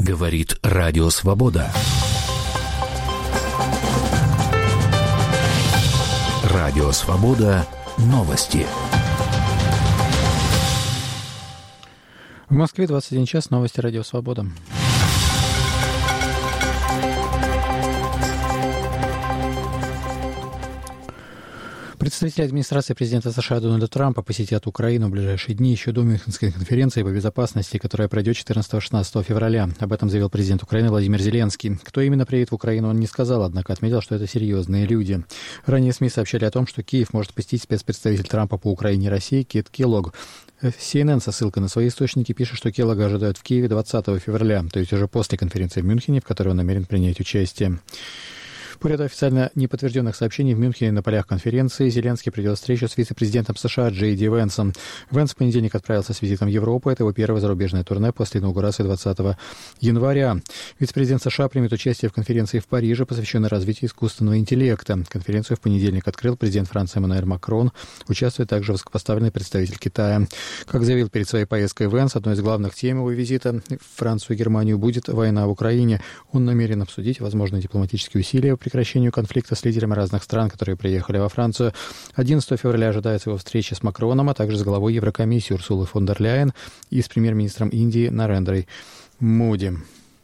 Говорит Радио Свобода. Радио Свобода. Новости. В Москве 21 час. Новости Радио Свобода. Представители администрации президента США Дональда Трампа посетят Украину в ближайшие дни еще до Мюнхенской конференции по безопасности, которая пройдет 14-16 февраля. Об этом заявил президент Украины Владимир Зеленский. Кто именно приедет в Украину, он не сказал, однако отметил, что это серьезные люди. Ранее СМИ сообщали о том, что Киев может посетить спецпредставитель Трампа по Украине и России Кит Келлог. CNN со ссылкой на свои источники пишет, что Келлога ожидают в Киеве 20 февраля, то есть уже после конференции в Мюнхене, в которой он намерен принять участие. По ряду официально неподтвержденных сообщений в Мюнхене на полях конференции Зеленский провел встречу с вице-президентом США Джей Ди Венсом. Венс в понедельник отправился с визитом в Европу. Это его первое зарубежное турне после инаугурации 20 января. Вице-президент США примет участие в конференции в Париже, посвященной развитию искусственного интеллекта. Конференцию в понедельник открыл президент Франции Эммануэль Макрон. Участвует также высокопоставленный представитель Китая. Как заявил перед своей поездкой Венс, одной из главных тем его визита в Францию и Германию будет война в Украине. Он намерен обсудить возможные дипломатические усилия по прекращению конфликта с лидерами разных стран, которые приехали во Францию. 11 февраля ожидается его встреча с Макроном, а также с главой Еврокомиссии Урсулой фон дер Ляйен и с премьер-министром Индии Нарендрой Моди.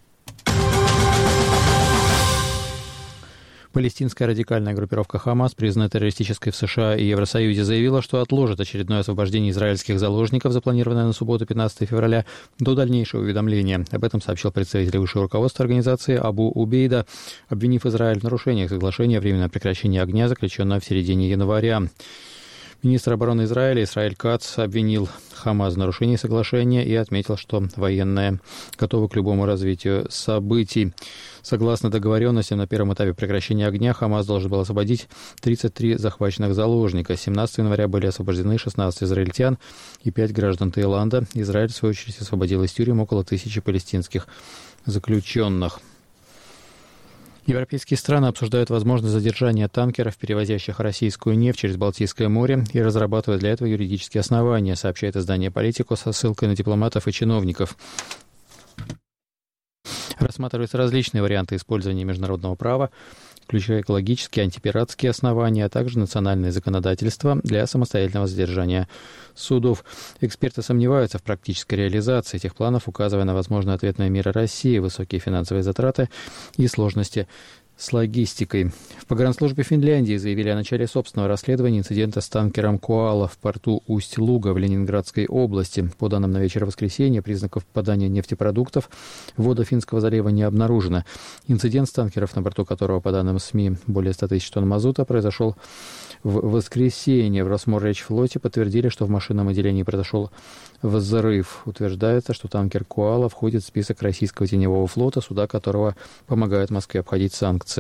Палестинская радикальная группировка «Хамас», признанная террористической в США и Евросоюзе, заявила, что отложит очередное освобождение израильских заложников, запланированное на субботу 15 февраля, до дальнейшего уведомления. Об этом сообщил представитель высшего руководства организации Абу Убейда, обвинив Израиль в нарушениях соглашения о временном прекращении огня, заключенного в середине января. Министр обороны Израиля Исраэль Кац обвинил Хамас в нарушении соглашения и отметил, что военные готовы к любому развитию событий. Согласно договоренностям, на первом этапе прекращения огня Хамас должен был освободить 33 захваченных заложника. 17 января были освобождены 16 израильтян и 5 граждан Таиланда. Израиль, в свою очередь, освободил из тюрем около 1000 палестинских заключенных. Европейские страны обсуждают возможность задержания танкеров, перевозящих российскую нефть через Балтийское море, и разрабатывают для этого юридические основания, сообщает издание «Политико» со ссылкой на дипломатов и чиновников. Рассматриваются различные варианты использования международного права, включая экологические, антипиратские основания, а также национальное законодательство для самостоятельного задержания судов. Эксперты сомневаются в практической реализации этих планов, указывая на возможные ответные меры России, высокие финансовые затраты и сложности с логистикой. В погранслужбе Финляндии заявили о начале собственного расследования инцидента с танкером «Коала» в порту Усть-Луга в Ленинградской области. По данным на вечер воскресенья, признаков попадания нефтепродуктов в воды Финского залива не обнаружено. Инцидент с танкером, на борту которого, по данным СМИ, более 100 тысяч тонн мазута, произошел в воскресенье. В Росморречфлоте подтвердили, что в машинном отделении произошел взрыв. Утверждается, что танкер «Коала» входит в список российского теневого флота, суда которого помогают Москве обходить санкции.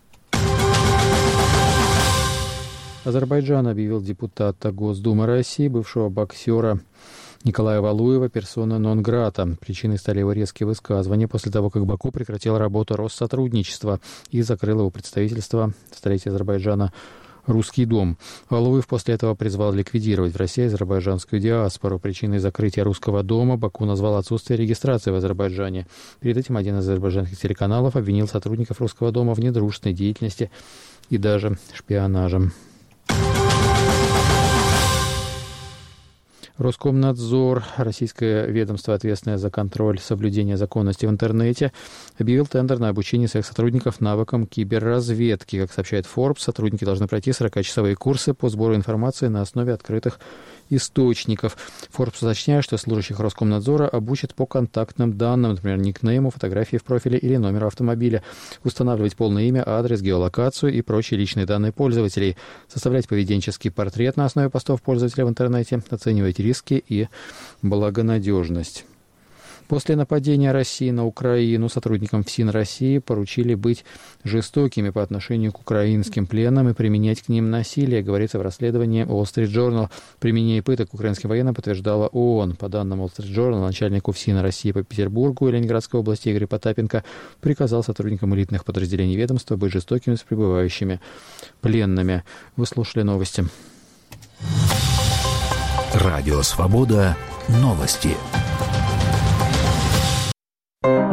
Азербайджан объявил депутата Госдумы России, бывшего боксера Николая Валуева, персона нон-грата. Причиной стали его резкие высказывания после того, как Баку прекратил работу Россотрудничества и закрыл его представительство в столице Азербайджана «Русский дом». Валуев после этого призвал ликвидировать в России азербайджанскую диаспору. Причиной закрытия «Русского дома» Баку назвал отсутствие регистрации в Азербайджане. Перед этим один из азербайджанских телеканалов обвинил сотрудников «Русского дома» в недружественной деятельности и даже шпионаже. Роскомнадзор, российское ведомство, ответственное за контроль соблюдения законности в интернете, объявил тендер на обучение своих сотрудников навыкам киберразведки. Как сообщает Forbes, сотрудники должны пройти 40-часовые курсы по сбору информации на основе открытых источников. Forbes уточняет, что служащих Роскомнадзора обучат по контактным данным, например, никнейму, фотографии в профиле или номеру автомобиля, устанавливать полное имя, адрес, геолокацию и прочие личные данные пользователей, составлять поведенческий портрет на основе постов пользователя в интернете, оценивать риски и благонадежность. После нападения России на Украину сотрудникам ФСИН России поручили быть жестокими по отношению к украинским пленным и применять к ним насилие, говорится в расследовании Wall Street Journal. Применение пыток украинским военным подтверждала ООН. По данным Wall Street Journal, начальнику ФСИН России по Петербургу и Ленинградской области Игорь Потапенко приказал сотрудникам элитных подразделений ведомства быть жестокими с пребывающими пленными. Вы слушали новости. Радио Свобода. Новости.